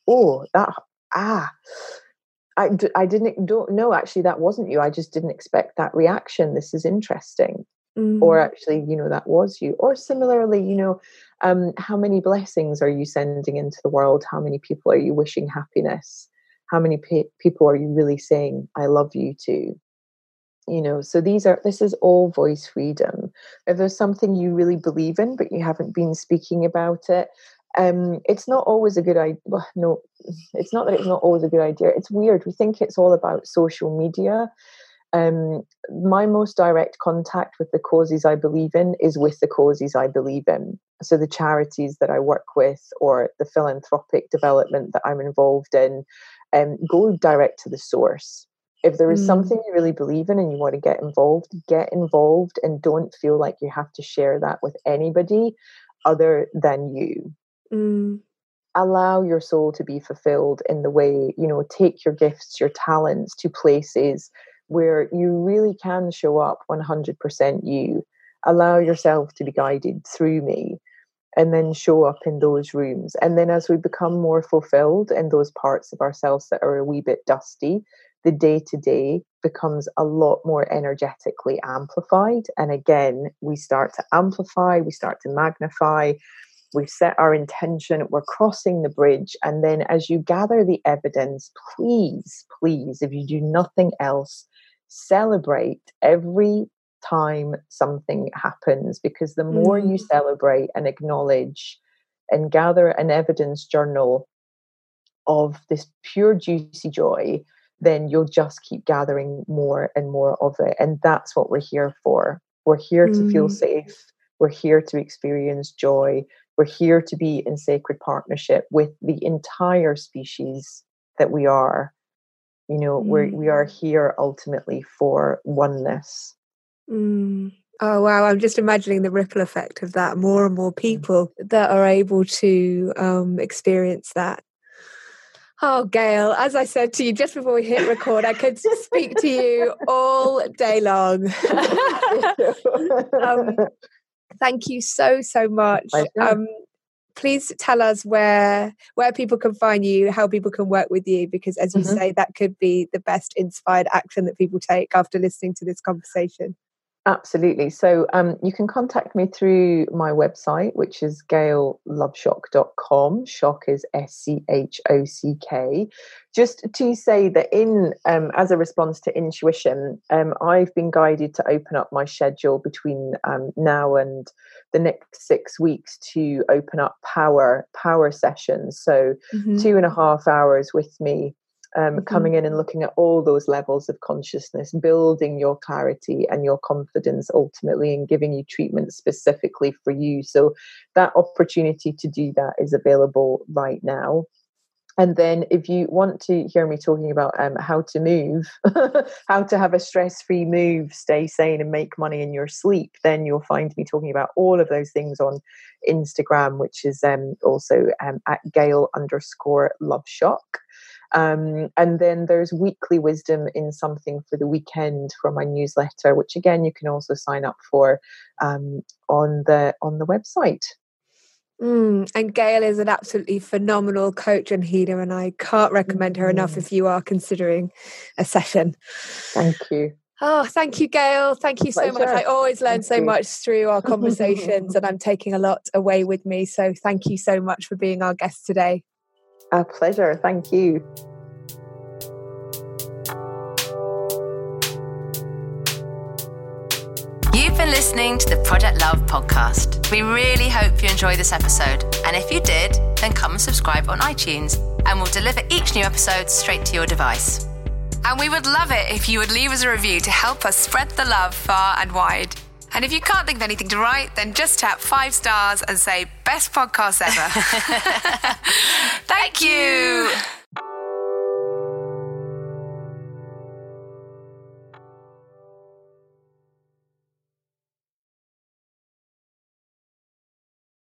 I don't know, actually, that wasn't you. I just didn't expect that reaction. This is interesting. Or actually, you know, that was you. Or similarly, you know, how many blessings are you sending into the world? How many people are you wishing happiness? How many people are you really saying, I love you to? You know, so this is all voice freedom. If there's something you really believe in, but you haven't been speaking about it, it's not always a good idea. Well, no, it's not that it's not always a good idea. It's weird. We think it's all about social media. My most direct contact with the causes I believe in is with the causes I believe in. So the charities that I work with or the philanthropic development that I'm involved in, go direct to the source. If there is something you really believe in and you want to get involved and don't feel like you have to share that with anybody other than you. Allow your soul to be fulfilled in the way, you know, take your gifts, your talents to places where you really can show up 100% you. Allow yourself to be guided through me and then show up in those rooms. And then as we become more fulfilled in those parts of ourselves that are a wee bit dusty, the day-to-day becomes a lot more energetically amplified. And again, we start to amplify, we start to magnify, we've set our intention, we're crossing the bridge. And then as you gather the evidence, please, if you do nothing else, celebrate every time something happens, because the more you celebrate and acknowledge and gather an evidence journal of this pure juicy joy, then you'll just keep gathering more and more of it. And that's what we're here for. We're here to feel safe. We're here to experience joy. We're here to be in sacred partnership with the entire species that we are. You know, we are here ultimately for oneness. Oh, wow. I'm just imagining the ripple effect of that. More and more people that are able to experience that. Oh, Gail, as I said to you just before we hit record, I could speak to you all day long. Thank you so much. Please tell us where people can find you, how people can work with you, because as you say, that could be the best inspired action that people take after listening to this conversation. Absolutely. So you can contact me through my website, which is gailloveshock.com. Shock is SCHOCK. Just to say that as a response to intuition, I've been guided to open up my schedule between now and the next 6 weeks to open up power sessions. So 2.5 hours with me. Coming in and looking at all those levels of consciousness, building your clarity and your confidence ultimately, and giving you treatment specifically for you. So that opportunity to do that is available right now. And then if you want to hear me talking about how to move, how to have a stress-free move, stay sane and make money in your sleep, then you'll find me talking about all of those things on Instagram, which is also at Gail_Loveshock. And then there's weekly wisdom in something for the weekend from my newsletter, which again you can also sign up for on the website. And Gail is an absolutely phenomenal coach and healer, and I can't recommend her enough if you are considering a session. Thank you. Oh, thank you, Gail. Thank you so much. I always learn so much through our conversations, and I'm taking a lot away with me. So thank you so much for being our guest today. A pleasure. Thank you. You've been listening to the Project Love podcast. We really hope you enjoyed this episode. And if you did, then come and subscribe on iTunes, and we'll deliver each new episode straight to your device. And we would love it if you would leave us a review to help us spread the love far and wide. And if you can't think of anything to write, then just tap 5 stars and say, best podcast ever. Thank you.